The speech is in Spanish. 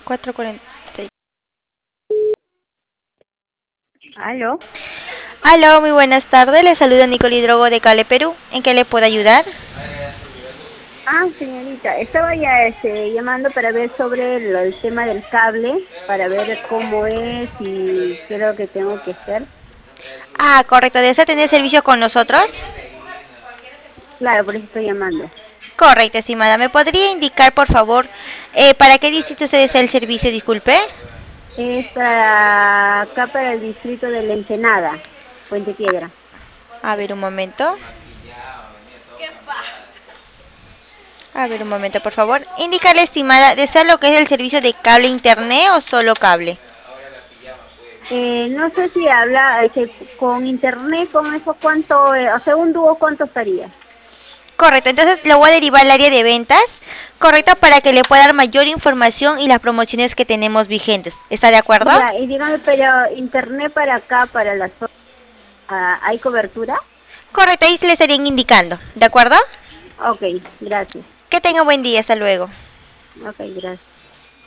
4:46. ¿Aló? Aló, muy buenas tardes. Le saluda Nicole Hidrogo de Cable Perú. ¿En qué le puedo ayudar? Ah, señorita, estaba ya llamando para ver sobre el tema del cable, para ver cómo es y qué es lo que tengo que hacer. Ah, correcto. ¿Desea tener servicio con nosotros? Claro, por eso estoy llamando. Correcto, estimada. ¿Me podría indicar, por favor, para qué distrito se desea el servicio? Disculpe. Es para acá, para el distrito de La Ensenada, Puente Piedra. A ver, un momento. A ver, un momento, por favor. Indicarle, estimada, ¿desea lo que es el servicio de cable internet o solo cable? No sé si habla con internet, con eso, ¿cuánto, o sea, un dúo, cuánto estaría? Correcto, entonces lo voy a derivar al área de ventas, correcto, para que le pueda dar mayor información y las promociones que tenemos vigentes. ¿Está de acuerdo? Ya, y dígame, pero internet para acá, para la zona, ¿hay cobertura? Correcto, ahí se le estarían indicando, ¿de acuerdo? Ok, gracias. Que tenga buen día, hasta luego. Ok, gracias.